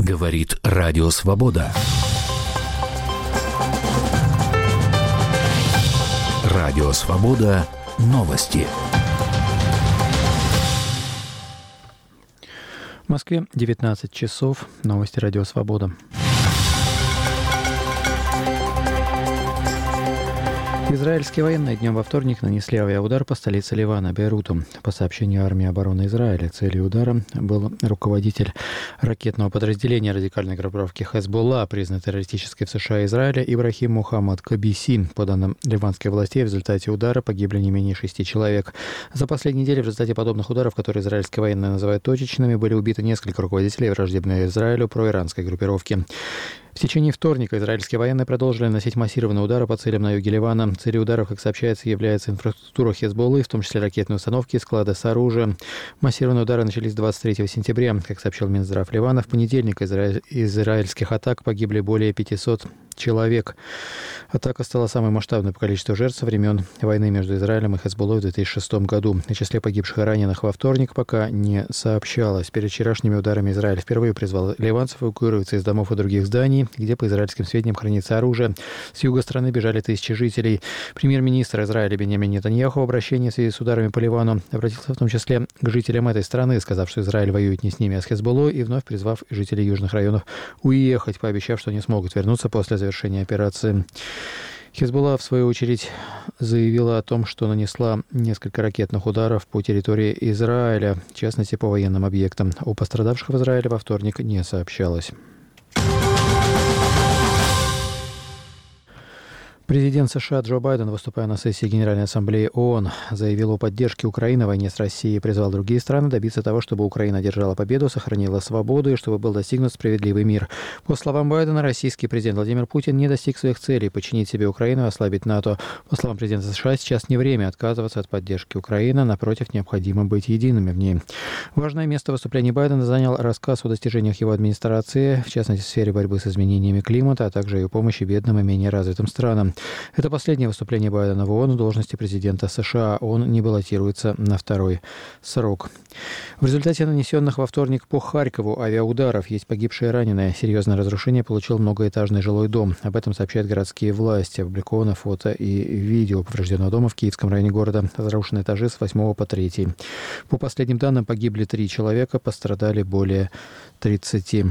Говорит Радио Свобода. Радио Свобода. Новости. В Москве 19 часов. Новости Радио Свобода. Израильские военные днем во вторник нанесли авиаудар по столице Ливана, Бейруту. По сообщению армии обороны Израиля, целью удара был руководитель ракетного подразделения радикальной группировки Хезболла, признанной террористической в США и Израиле, Ибрахим Мухаммад Кабиси. По данным ливанских властей, в результате удара погибли не менее 6 человек. За последние недели в результате подобных ударов, которые израильские военные называют точечными, были убиты несколько руководителей враждебной Израилю проиранской группировки. В течение вторника израильские военные продолжили наносить массированные удары по целям на юге Ливана. Целью ударов, как сообщается, является инфраструктура Хезболлы, в том числе ракетные установки, склады с оружием. Массированные удары начались 23 сентября. Как сообщил Минздрав Ливана, в понедельник из израильских атак погибли более 500 человек. Атака стала самой масштабной по количеству жертв со времен войны между Израилем и Хезболлой в 2006 году. О числе погибших и раненых во вторник пока не сообщалось. Перед вчерашними ударами Израиль впервые призвал ливанцев эвакуироваться из домов и других зданий, где, по израильским сведениям, хранится оружие. С юга страны бежали тысячи жителей. Премьер-министр Израиля Биньямин Нетаньяху в обращении в связи с ударами по Ливану обратился в том числе к жителям этой страны, сказав, что Израиль воюет не с ними, а с Хезболлой, и вновь призвав жителей южных районов уехать, пообещав, что они смогут вернуться после завершения операции. Хезболла, в свою очередь, заявила о том, что нанесла несколько ракетных ударов по территории Израиля, в частности, по военным объектам. О пострадавших в Израиле во вторник не сообщалось. Президент США Джо Байден, выступая на сессии Генеральной Ассамблеи ООН, заявил о поддержке Украины в войне с Россией и призвал другие страны добиться того, чтобы Украина одержала победу, сохранила свободу и чтобы был достигнут справедливый мир. По словам Байдена, российский президент Владимир Путин не достиг своих целей – подчинить себе Украину и ослабить НАТО. По словам президента США, сейчас не время отказываться от поддержки Украины, напротив, необходимо быть едиными в ней. Важное место в выступлении Байдена занял рассказ о достижениях его администрации, в частности, в сфере борьбы с изменениями климата, а также и о помощи бедным и менее развитым странам. Это последнее выступление Байдена в ООН в должности президента США. Он не баллотируется на второй срок. В результате нанесенных во вторник по Харькову авиаударов есть погибшие и раненые. Серьезное разрушение получил многоэтажный жилой дом. Об этом сообщают городские власти. Опубликовано фото и видео поврежденного дома в Киевском районе города. Разрушены этажи с 8 по 3. По последним данным, погибли 3 человека, пострадали более 30.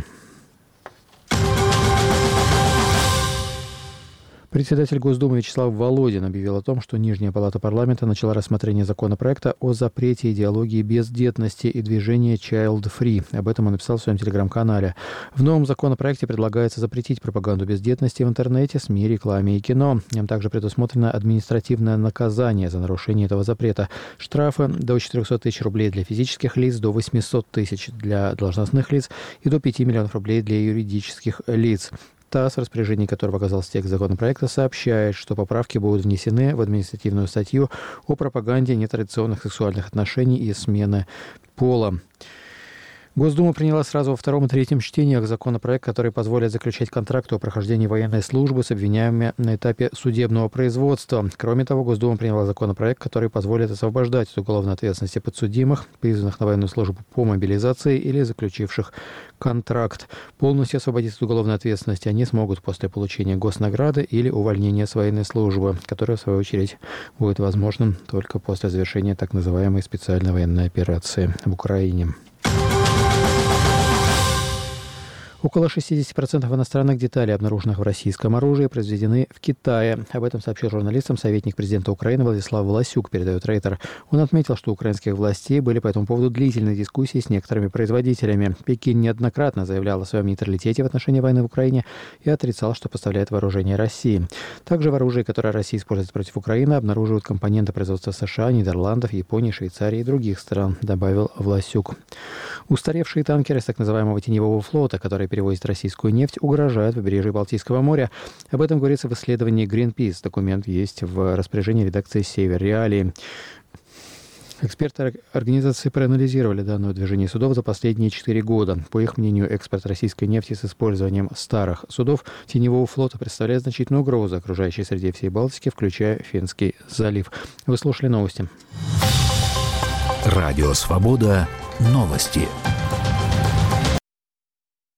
Председатель Госдумы Вячеслав Володин объявил о том, что Нижняя палата парламента начала рассмотрение законопроекта о запрете идеологии бездетности и движения Child Free. Об этом он написал в своем телеграм-канале. В новом законопроекте предлагается запретить пропаганду бездетности в интернете, СМИ, рекламе и кино. В нем также предусмотрено административное наказание за нарушение этого запрета. Штрафы до 400 тысяч рублей для физических лиц, до 800 тысяч для должностных лиц и до 5 миллионов рублей для юридических лиц. ТАСС, в распоряжении которого оказался текст законопроекта, сообщает, что поправки будут внесены в административную статью о пропаганде нетрадиционных сексуальных отношений и смены пола. Госдума приняла сразу во втором и третьем чтениях законопроект, который позволит заключать контракты о прохождении военной службы с обвиняемыми на этапе судебного производства. Кроме того, Госдума приняла законопроект, который позволит освобождать от уголовной ответственности подсудимых, призванных на военную службу по мобилизации или заключивших контракт. Полностью освободиться от уголовной ответственности они смогут после получения госнаграды или увольнения с военной службы, которая, в свою очередь, будет возможным только после завершения так называемой специальной военной операции в Украине. Около 60% иностранных деталей, обнаруженных в российском оружии, произведены в Китае. Об этом сообщил журналистам советник президента Украины Владислав Власюк, передает Рейтер. Он отметил, что у украинских властей были по этому поводу длительные дискуссии с некоторыми производителями. Пекин неоднократно заявлял о своем нейтралитете в отношении войны в Украине и отрицал, что поставляет вооружение России. Также в оружии, которое Россия использует против Украины, обнаруживают компоненты производства США, Нидерландов, Японии, Швейцарии и других стран, добавил Власюк. Устаревшие танкеры с так называемого теневого флота, которые перевозят российскую нефть, угрожают побережью Балтийского моря. Об этом говорится в исследовании Greenpeace. Документ есть в распоряжении редакции «Север Реалии». Эксперты организации проанализировали данное движение судов за последние 4 года. По их мнению, экспорт российской нефти с использованием старых судов теневого флота представляет значительную угрозу окружающей среде всей Балтики, включая Финский залив. Вы слушали новости. Радио «Свобода». Новости.